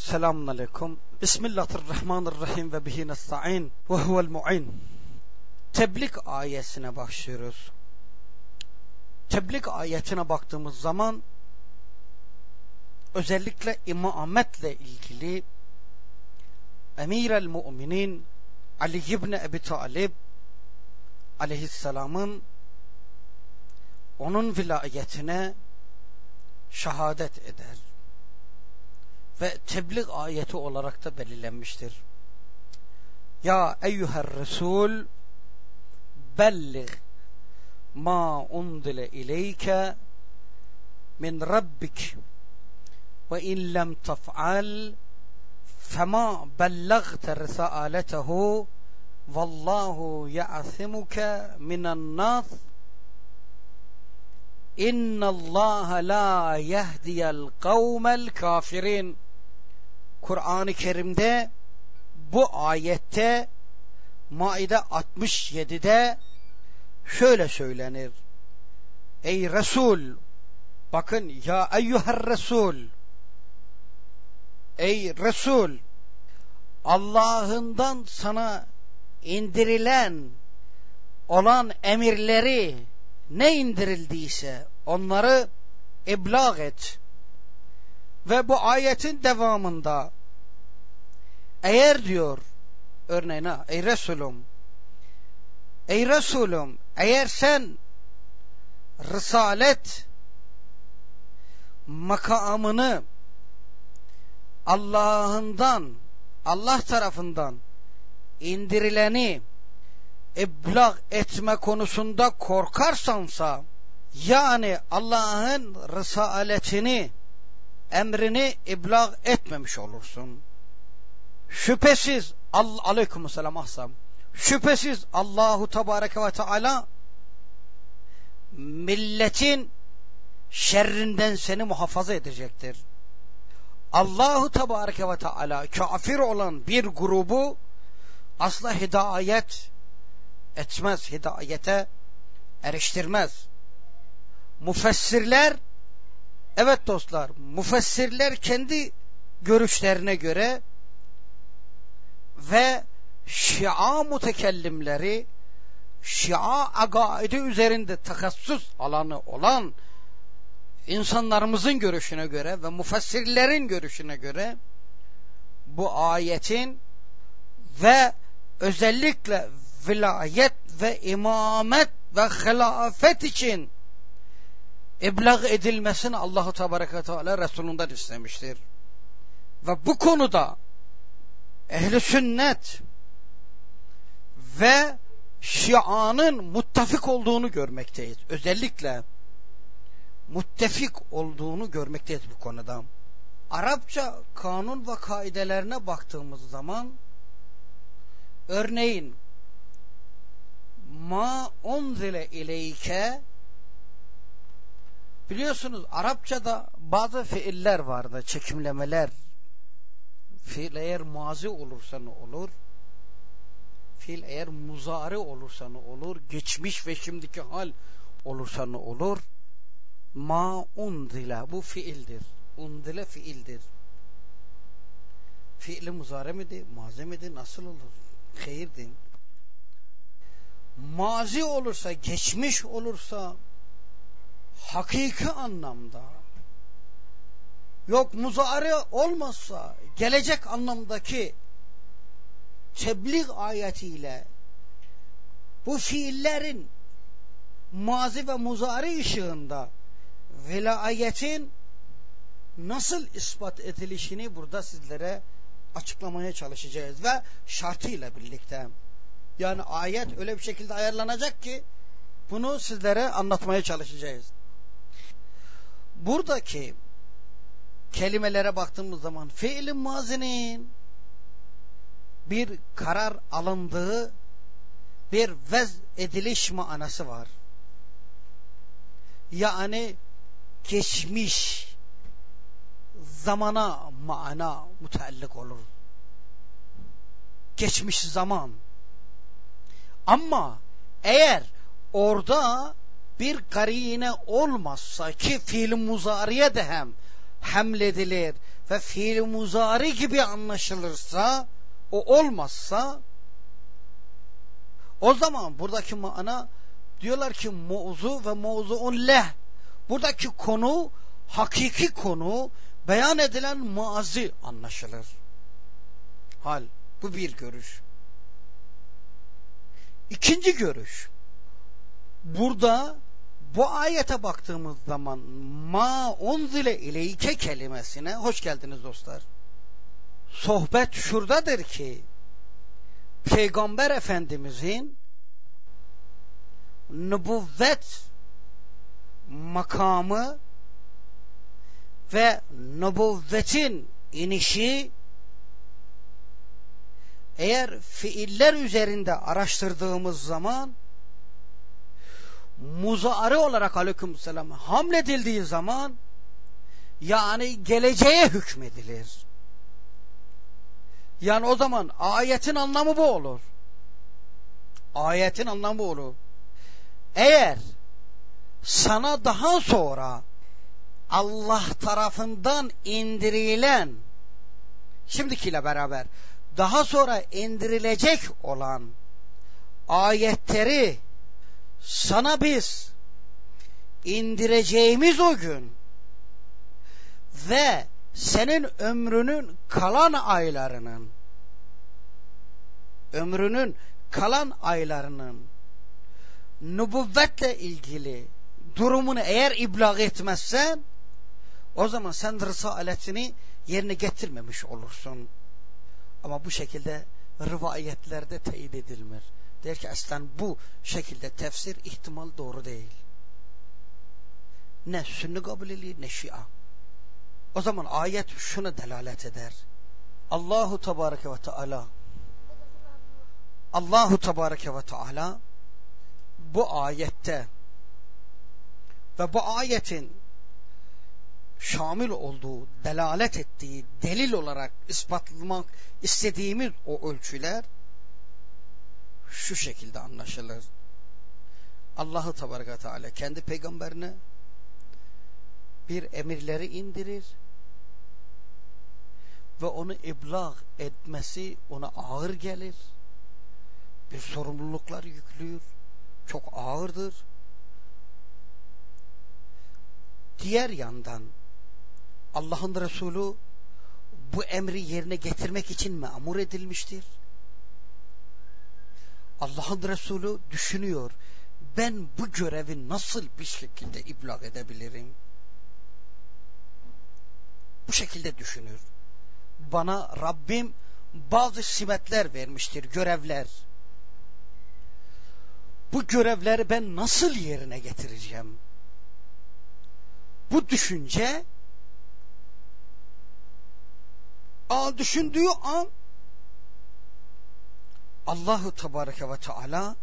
Selamun aleyküm. Bismillahirrahmanirrahim ve bihi nesta'in ve huvel mu'in. Tebliğ ayetine başlıyoruz. Tebliğ ayetine baktığımız zaman özellikle imametle ilgili Emirel Müminin Ali İbni Ebi Talib aleyhisselamın onun vilayetine şehadet eder. Ve tebliğ ayeti olarak da belirlenmiştir. Ya eyyuher Resul belliğ ma undile ileyke min rabbik ve in lem tef'al fema bellagte risaletehu vallahu ya'simuke minen nas İnnallâhe lâ yehdiyel kavmel kafirin. Kur'an-ı Kerim'de bu ayette Maide 67'de şöyle söylenir. Ey Resul, bakın ya eyyuher Resul, ey Resul, Allah'ından sana indirilen olan emirleri ne indirildiyse onları iblağ et. Ve bu ayetin devamında eğer diyor örneğin ey Resulüm eğer sen risalet makamını Allah tarafından indirileni iblağ etme konusunda korkarsansa, yani Allah'ın risaletini, emrini iblağ etmemiş olursun. Şüphesiz aleykümselam ahsam. Şüphesiz Allahu Tebareke ve Teala milletin şerrinden seni muhafaza edecektir. Allahu Tebareke ve Teala kafir olan bir grubu asla hidayet etmez, hidayete eriştirmez. Müfessirler, evet dostlar, müfessirler kendi görüşlerine göre ve Şia mütekellimleri, Şia akaidi üzerinde takassus alanı olan insanlarımızın görüşüne göre ve müfessirlerin görüşüne göre bu ayetin ve özellikle vilayet ve imamet ve hilafet için iblağ edilmesini Allah-u Tebareke ve Teala Resulünden istemiştir. Ve bu konuda ehl-i sünnet ve Şia'nın muttefik olduğunu görmekteyiz. Özellikle muttefik olduğunu görmekteyiz bu konuda. Arapça kanun ve kaidelerine baktığımız zaman örneğin ma unzile ileyke, biliyorsunuz Arapçada bazı fiiller vardı, çekimlemeler. Fiil eğer mazi olursa ne olur? Fiil eğer muzari olursa ne olur? Geçmiş ve şimdiki hal olursa ne olur? Ma unzile, bu fiildir. Unzile fiildir. Fiili muzari midir? Mazi midir? Nasıl olur? Hayırdır. Mazi olursa, geçmiş olursa hakiki anlamda, yok muzari olmazsa gelecek anlamdaki tebliğ ayetiyle bu fiillerin mazi ve muzari ışığında vilayetin nasıl ispat edilişini burada sizlere açıklamaya çalışacağız ve şartıyla birlikte. Yani ayet öyle bir şekilde ayarlanacak ki bunu sizlere anlatmaya çalışacağız. Buradaki kelimelere baktığımız zaman fiil-i mazinin bir karar alındığı, bir vez ediliş manası var. Yani geçmiş zamana mana muteallik olur. Geçmiş zaman. Ama eğer orada bir karine olmazsa ki fiil-i muzariye de hem hamledilir, ve fiil muzari gibi anlaşılırsa, o olmazsa, o zaman buradaki mana, diyorlar ki mevzu ve mevzuun leh. Buradaki konu, hakiki konu, beyan edilen mazi anlaşılır. Hal, bu bir görüş. İkinci görüş. Burada bu ayete baktığımız zaman ma unzile ileyke kelimesine, hoş geldiniz dostlar. Sohbet şuradadır ki Peygamber Efendimizin nübüvvet makamı ve nübüvvetin inişi, eğer fiiller üzerinde araştırdığımız zaman muzari olarak aleykümselam hamledildiği zaman, yani geleceğe hükmedilir. Yani o zaman ayetin anlamı bu olur. Ayetin anlamı bu olur. Eğer sana daha sonra Allah tarafından indirilen, şimdikiyle beraber daha sonra indirilecek olan ayetleri sana biz indireceğimiz o gün ve senin ömrünün kalan aylarının nübüvvetle ilgili durumunu eğer iblag etmezsen, o zaman sen risaletini yerine getirmemiş olursun. Ama bu şekilde rivayetlerde teyit edilmez. Der ki aslen bu şekilde tefsir ihtimal doğru değil. Ne Sünni kabul edilir ne Şia. O zaman ayet şuna delalet eder. Allahu Tebareke ve Teala bu ayette ve bu ayetin şamil olduğu, delalet ettiği, delil olarak ispatlamak istediğimiz o ölçüler şu şekilde anlaşılır. Allah-u Tebareke ve Teala kendi peygamberine bir emirleri indirir ve onu iblag etmesi ona ağır gelir. Bir sorumluluklar yüklüyor. Çok ağırdır. Diğer yandan Allah'ın Resulü bu emri yerine getirmek için memur edilmiştir. Allah'ın Resulü düşünüyor, ben bu görevi nasıl bir şekilde iblag edebilirim? Bu şekilde düşünür. Bana Rabbim bazı simetler vermiştir, görevler. Bu görevleri ben nasıl yerine getireceğim? Bu düşünce düşündüğü an Allahu Tebareke ve Teala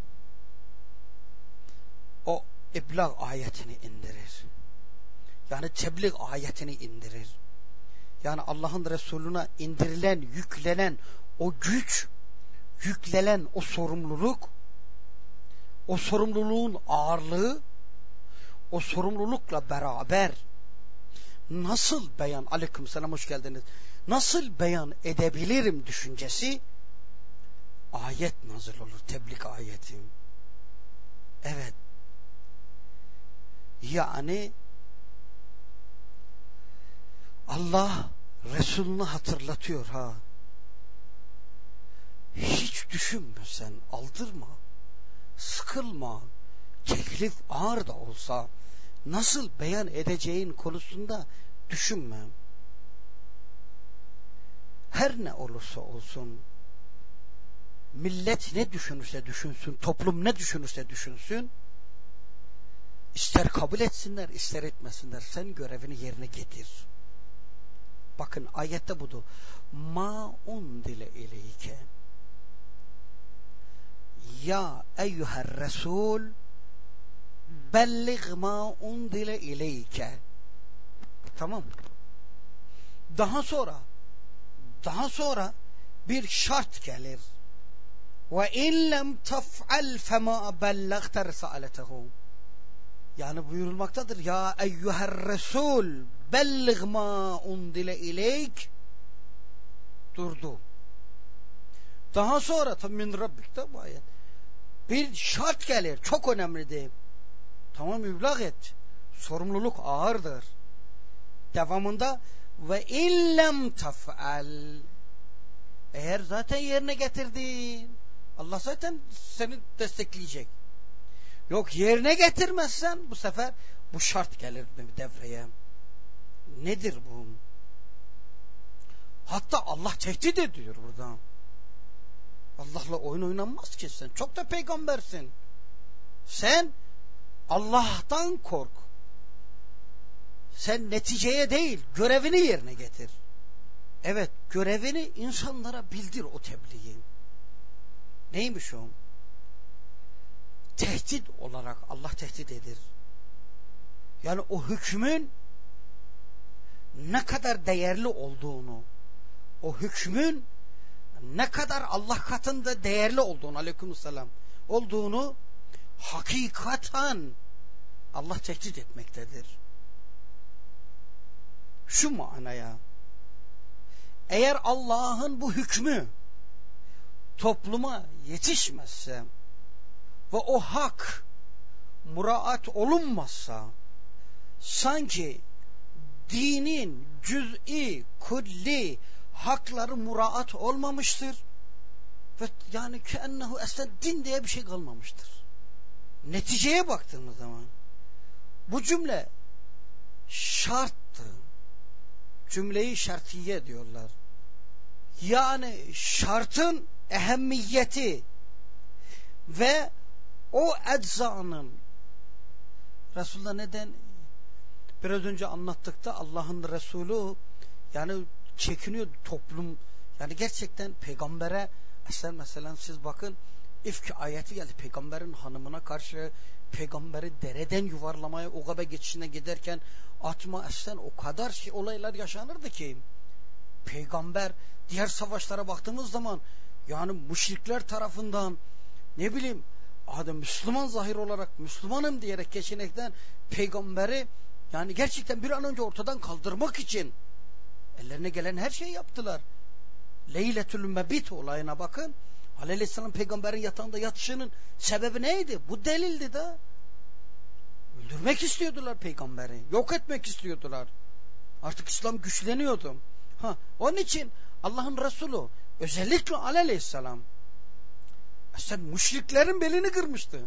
o iblag ayetini indirir. Yani tebliğ ayetini indirir. Yani Allah'ın Resulüne indirilen, yüklenen o güç, yüklenen o sorumluluk, o sorumluluğun ağırlığı, o sorumlulukla beraber nasıl beyan, aleykümselam hoş geldiniz, nasıl beyan edebilirim düşüncesi, ayet nazil olur, tebliğ ayeti. Evet. Yani Allah Resulünü hatırlatıyor ha. Hiç düşünme sen, aldırma, sıkılma, teklif ağır da olsa nasıl beyan edeceğin konusunda düşünme. Her ne olursa olsun, millet ne düşünürse düşünsün, toplum ne düşünürse düşünsün, ister kabul etsinler, ister etmesinler, sen görevini yerine getir. Bakın ayette budur. Ma undile ileyke. Ya eyyuhel Resul bellig ma undile ileyke. Tamam. Daha sonra bir şart gelir. Ve in lem tef'al fema bellagte risaletehu. Yani buyurulmaktadır. Ya eyyuhel Resul bellig ma undile ileyk durdu. Daha sonra tabi min rabbik'te bu ayet. Bir şart gelir. Çok önemlidir. Tamam, iblag et. Sorumluluk ağırdır. Devamında ve illem taf'al, eğer zaten yerine getirdin, Allah zaten seni destekleyecek. Yok, yerine getirmezsen bu sefer bu şart gelir devreye. Nedir bu? Hatta Allah tehdit ediyor burada. Allah'la oyun oynanmaz ki sen. Çok da peygambersin. Sen Allah'tan kork. Sen neticeye değil, görevini yerine getir. Evet, görevini insanlara bildir, o tebliği. Neymiş o? Tehdit olarak Allah tehdit edir. Yani o hükmün ne kadar değerli olduğunu, o hükmün ne kadar Allah katında değerli olduğunu, aleykümselam, olduğunu hakikaten Allah tehdit etmektedir. Şu manaya, eğer Allah'ın bu hükmü topluma yetişmezse ve o hak muraat olunmazsa, sanki dinin cüz'i, kulli hakları muraat olmamıştır ve yani keennehu eslen din diye bir şey kalmamıştır. Neticeye baktığımız zaman bu cümle şarttı. Cümleyi şartiye diyorlar. Yani şartın ehemmiyeti ve o eczanın, Resulullah neden biraz önce anlattık da Allah'ın Resulü yani çekiniyor toplum, yani gerçekten peygambere mesela siz bakın, İfk ayeti geldi peygamberin hanımına karşı, peygamberi dereden yuvarlamaya, Ugabe geçişine giderken atma esten o kadar olaylar yaşanırdı ki peygamber, diğer savaşlara baktığımız zaman yani müşrikler tarafından ne bileyim adam Müslüman zahir olarak Müslümanım diyerek geçinekten peygamberi yani gerçekten bir an önce ortadan kaldırmak için ellerine gelen her şeyi yaptılar. Leyletül Mebit olayına bakın. Aleyhisselam peygamberin yatağında yatışının sebebi neydi? Bu delildi de. Öldürmek istiyordular peygamberi. Yok etmek istiyordular. Artık İslam güçleniyordu. Onun için Allah'ın Resulü özellikle Aleyhisselam sen müşriklerin belini kırmıştı.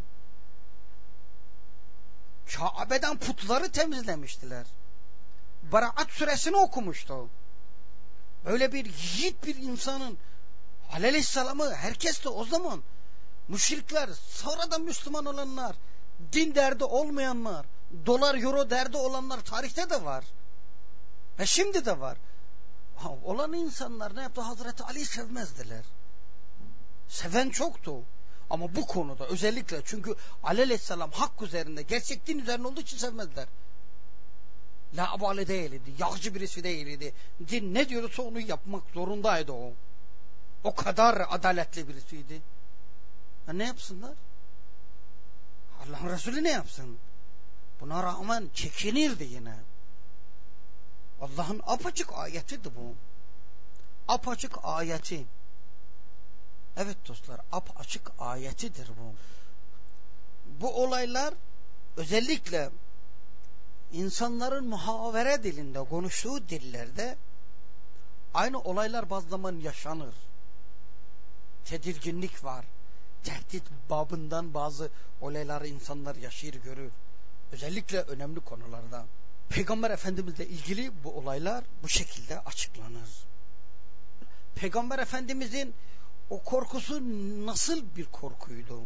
Kabe'den putları temizlemiştiler. Baraat suresini okumuştu. Böyle bir yiğit bir insanın Aleyhisselam'ı herkes de o zaman müşrikler, sonradan Müslüman olanlar, din derdi olmayanlar, dolar euro derdi olanlar tarihte de var. Ve şimdi de var. Olan insanlar ne yaptı? Hazreti Ali'yi sevmezdiler. Seven çoktu. Ama bu konuda özellikle, çünkü Aleyhisselam hak üzerinde, gerçek din üzerinde olduğu için sevmezler. Laubali değildi, yağcı birisi değildi. Din ne diyorsa onu yapmak zorundaydı o. O kadar adaletli birisiydi. Ne yapsınlar? Allah'ın Resulü ne yapsın? Buna rağmen çekinirdi yine. Allah'ın apaçık ayetidir bu. Apaçık ayeti. Evet dostlar, apaçık ayetidir bu. Bu olaylar özellikle insanların muhavere dilinde konuştuğu dillerde aynı olaylar bazı zaman yaşanır. Tedirginlik var. Tehdit babından bazı olayları insanlar yaşayır, görür. Özellikle önemli konularda. Peygamber Efendimizle ilgili bu olaylar bu şekilde açıklanır. Peygamber Efendimizin o korkusu nasıl bir korkuydu?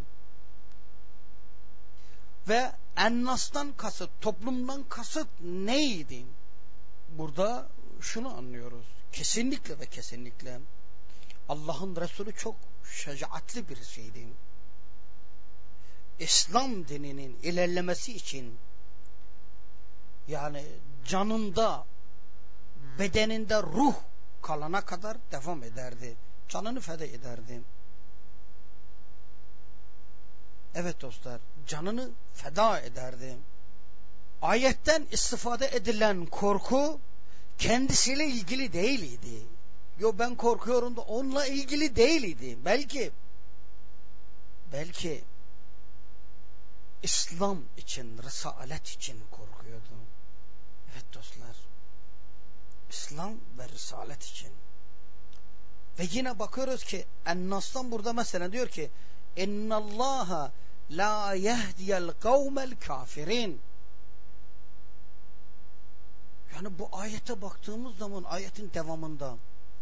Ve ennastan kasıt, toplumdan kasıt neydi? Burada şunu anlıyoruz. Kesinlikle ve kesinlikle Allah'ın Resulü çok şecaatli birisiydi. İslam dininin ilerlemesi için yani canında, bedeninde ruh kalana kadar devam ederdi. Canını feda ederdi. Evet dostlar, canını feda ederdi. ayetten istifade edilen korku kendisiyle ilgili değildi. Yo ben korkuyorum da onunla ilgili değildi. Belki İslam için, risalet için korkuyordu. Evet dostlar. İslam ve risalet için. Ve yine bakıyoruz ki En-Nas'tan burada mesela diyor ki İnnallâhe la yehdiyel kavmel kafirin. Yani bu ayete baktığımız zaman ayetin devamında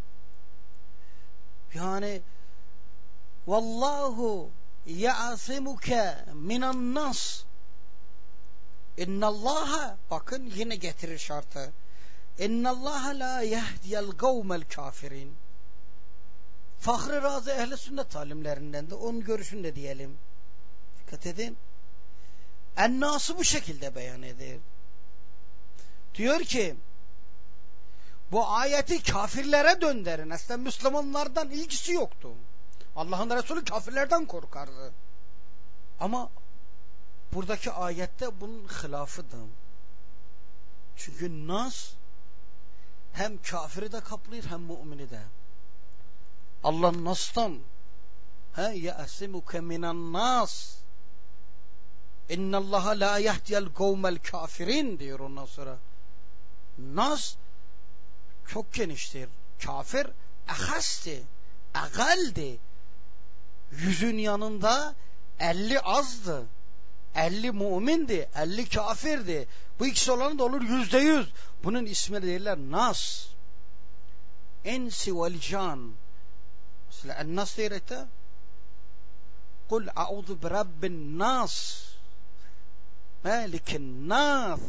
yani vallahu ya'simuke minan nas. İnnallâhe, bakın yine getirir şartı. İnnallâhe la yehdiyel kavmel kafirin. Fahri Razi Ehl-i Sünnet alimlerinden de onun görüşünü de diyelim. Dikkat edin. En-Nas'ı bu şekilde beyan eder. Diyor ki bu ayeti kafirlere döndürün. Aslında Müslümanlardan ilgisi yoktu. Allah'ın Resulü kafirlerden korkardı. Ama buradaki ayette bunun hilafıdır. Çünkü Nas hem kafiri de kaplıyor hem mümini de. Allah Nas'tan ya'simuke minan nas. İnnallaha la yehdiyel kavmel kafirin diyor ondan sonra. Nas çok geniştir. Kafir ahasti, agaldi. 100'ün yanında 50 azdı. 50 mümindi, 50 kafirdi. Bu ikisi olanı da olur %100. Bunun ismi değiller Nas. Ensi vel can. Mesela En-Nas diyerek Kul a'udhu bi rabbin nas. Malikin nas.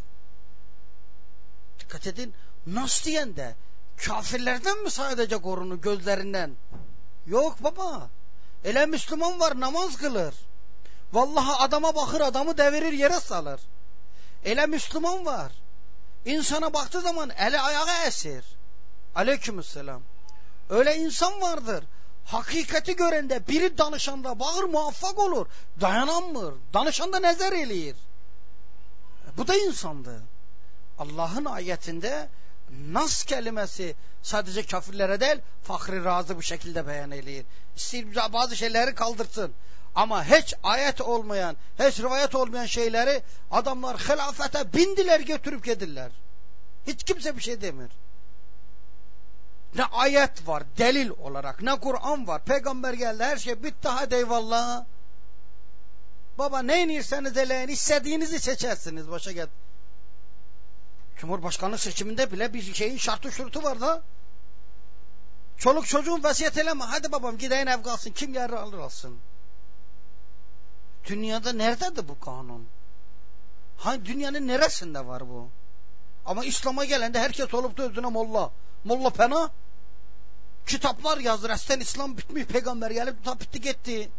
Dikkat edin. Nas diyen de kafirlerden mi sadece korunu gözlerinden? Yok baba. Ele Müslüman var, namaz kılır. Vallahi adama bakır, adamı devirir, yere salır. Ele Müslüman var. İnsana baktığı zaman eli ayağı esir. Aleykümselam. Öyle insan vardır. Hakikati görende biri danışanda bağır muvaffak olur. Dayanamır. Danışanda nezer eləyir. Bu da insandı. Allah'ın ayetinde nas kelimesi sadece kafirlere değil, Fahri Razi bu şekilde beyan eləyir. İstəyir bazı şeyleri kaldırsın. Ama hiç ayet olmayan, hiç rivayet olmayan şeyleri adamlar hilafete bindiler, götürüp gedirler. Hiç kimse bir şey demir. Ne ayet var delil olarak, ne Kur'an var. Peygamber geldi, her şey bitti, hadi eyvallah. Baba ne inirseniz eleyin, istediğinizi seçersiniz. Başa gel. Cumhurbaşkanlık seçiminde bile bir şeyin şartı şurutu var da. Çoluk çocuğun vasiyet eleme. Hadi babam gideyim ev kalsın. Kim yer alır alsın. Dünyada nerededir bu kanun? Hangi dünyanın neresinde var bu? Ama İslam'a gelende herkes olup da özüne molla. Molla pena. Kitaplar yazdır. Esten İslam bitmiş. Peygamber gelip tutup bitti gitti.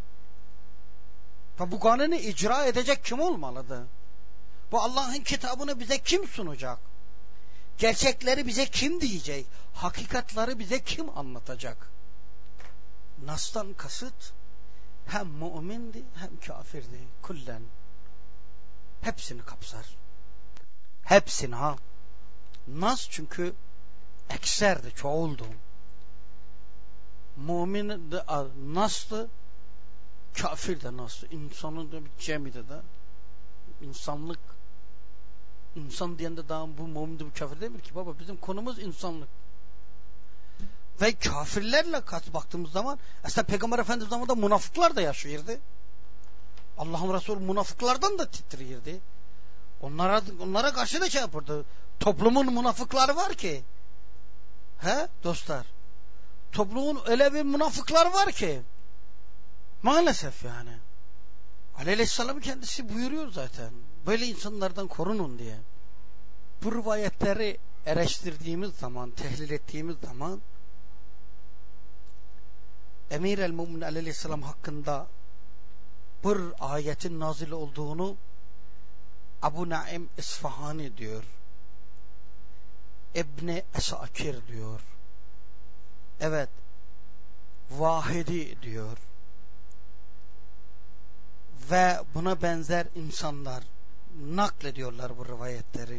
Bu kanunu icra edecek kim olmalıdır? Bu Allah'ın kitabını bize kim sunacak? Gerçekleri bize kim diyecek? Hakikatları bize kim anlatacak? Nas'tan kasıt hem mümindi hem kafirdi. Kullen. Hepsini kapsar. Hepsini ha. Nas çünkü ekserdi, çoğuldu. Mümin de Nas'tı, kafir de Nas'tı. İnsanın da bir cemide de insanlık. İnsan diyen de daha bu mümin de bu kafir değil mi ki? Baba bizim konumuz insanlık. Ve kafirlerle baktığımız zaman aslında Peygamber Efendimiz zamanında münafıklar da yaşıyordu. Allah'ın Resulü münafıklardan da titriyordu. Onlara karşı da şey yapardı. Toplumun münafıkları var ki. He dostlar. Toplumun öyle bir münafıklar var ki. Maalesef yani. Aleyhisselam kendisi buyuruyor zaten. Böyle insanlardan korunun diye. Bu rivayetleri eleştirdiğimiz zaman, tehlil ettiğimiz zaman Emir el-Mu'min aleyhisselam hakkında bir ayetin nazil olduğunu Abu Naim İsfahani diyor. İbni Esakir diyor. Evet. Vahidi diyor. Ve buna benzer insanlar naklediyorlar bu rivayetleri.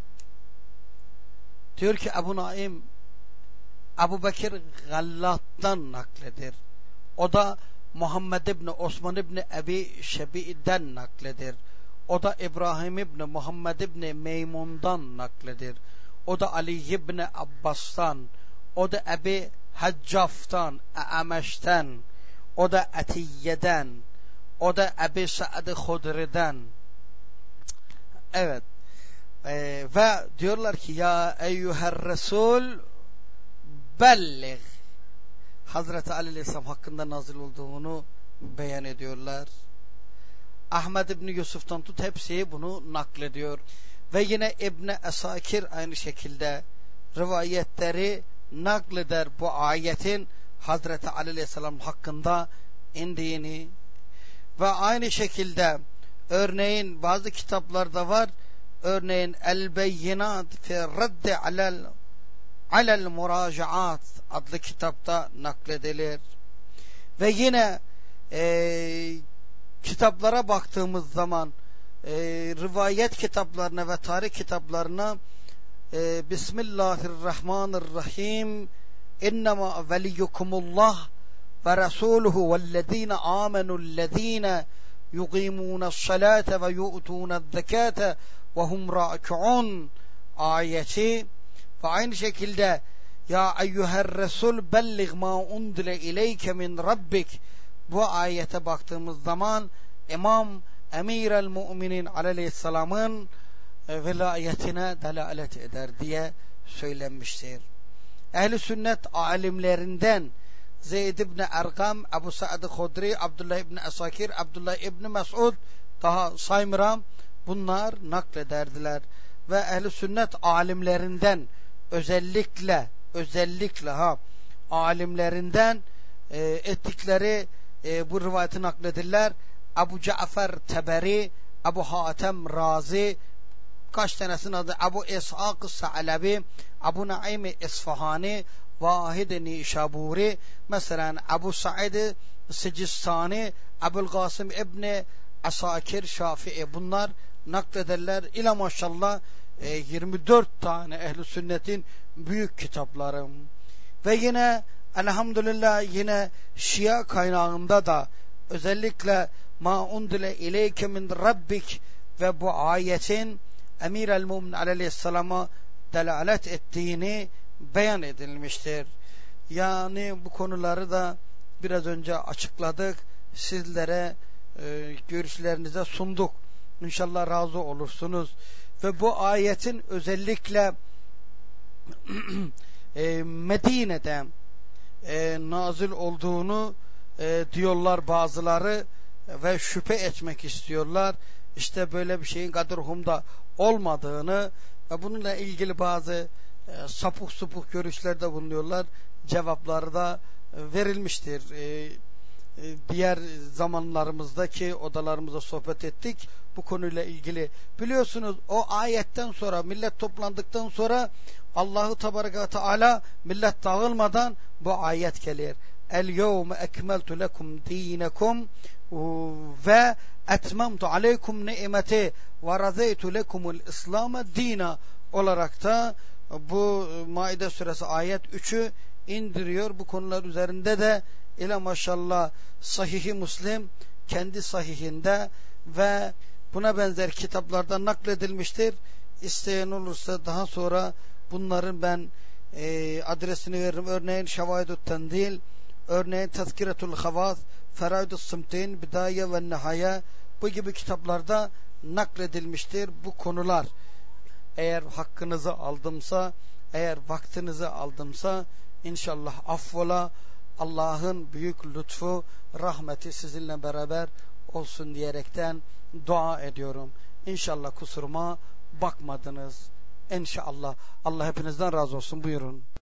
Diyor ki Ebu Naim Ebu Bekir Gallat'tan nakledir. O da Muhammed İbni Osman İbni Ebi Şebi'den nakledir. O da İbrahim İbni Muhammed İbni Meymun'dan nakledir. O da Ali İbni Abbas'tan, o da Ebi Haccaf'tan, E'ameş'ten, o da Etiye'den, o da Ebi Sa'd Hudri'den. Evet. Ve diyorlar ki ya eyyuher Resul bellig. Hazreti Ali Aleyhisselam hakkında nazil olduğunu beyan ediyorlar. Ahmed İbni Yusuf'tan tut hepsi bunu naklediyor. Ve yine İbni Esakir aynı şekilde rivayetleri nakleder bu ayetin Hazreti Ali Aleyhisselam hakkında indiğini. Ve aynı şekilde örneğin bazı kitaplarda var. Örneğin El-Beyyinat fi Raddi alel Muracaat adlı kitapta nakledilir. Ve yine kitaplara baktığımız zaman rivayet kitaplarına ve tarih kitaplarına Bismillahirrahmanirrahim innema veliyukumullah ve rasuluhu vellezine amenu'llezine yuqimuna's-salate ve yu'tuna's-zekate ve hum râki'un ayeti ve aynı şekilde ya eyyuher resul bellig ma undile ileyke min rabbik bu ayete baktığımız zaman İmam Emirel Müminin Aleyhisselam'ın velayetine delalet eder diye söylenmiştir. Ehl-i sünnet alimlerinden Zeyd ibn Ergam, Ebu Sa'd Hudri, Abdullah ibn Esakir, Abdullah ibn Mes'ud daha saymıram bunlar naklederdiler. Ve ehl-i sünnet alimlerinden özellikle alimlerinden ettikleri bu rivayeti nakledirler. Ebu Cafer Teberi, Ebu Hatem Razi, kaç tanesinin adı Ebu İshak Sa'lebi, Ebu Naim İsfahani, Vahid Nişaburi, mesela Ebu Sa'id Sicistani, Ebu'l Gasım İbni Asakir Şafii bunlar naklederler. İle maşallah 24 tane ehl-i sünnetin büyük kitapları. Ve yine elhamdülillah yine Şia kaynağında da özellikle ma undile ileyke min rabbik ve bu ayetin Emir el-Mu'min Aleyhisselam'a delalet ettiğini beyan edilmiştir. Yani bu konuları da biraz önce açıkladık. Sizlere görüşlerinize sunduk. İnşallah razı olursunuz. Ve bu ayetin özellikle Medine'de nazil olduğunu diyorlar bazıları ve şüphe etmek istiyorlar. İşte böyle bir şeyin Gadrhum'da olmadığını ve bununla ilgili bazı sapık supuk görüşlerde bulunuyorlar. Cevapları da verilmiştir. Diğer zamanlarımızdaki odalarımızda sohbet ettik bu konuyla ilgili. Biliyorsunuz o ayetten sonra millet toplandıktan sonra Allahu Tebareke ve Teala millet dağılmadan bu ayet gelir. El yevme ekmeltu lekum dinekum ve etmemtu aleykum ni'meti ve razeytu lekumul İslam'a dina olarak da bu Maide suresi ayet 3'ü indiriyor. Bu konular üzerinde de ile maşallah Sahih-i Müslim kendi sahihinde ve buna benzer kitaplardan nakledilmiştir. İsteyen olursa daha sonra bunların ben adresini veririm. Örneğin Şevaidut Tendil, örneğin Tezkiretul Havas, Feraidus Simtin, Bidaye ve Nihaye bu gibi kitaplarda nakledilmiştir bu konular. Eğer hakkınızı aldımsa, eğer vaktinizi aldımsa inşallah affola. Allah'ın büyük lütfu, rahmeti sizinle beraber olsun diyerekten dua ediyorum. İnşallah kusuruma bakmadınız. İnşallah. Allah hepinizden razı olsun. Buyurun.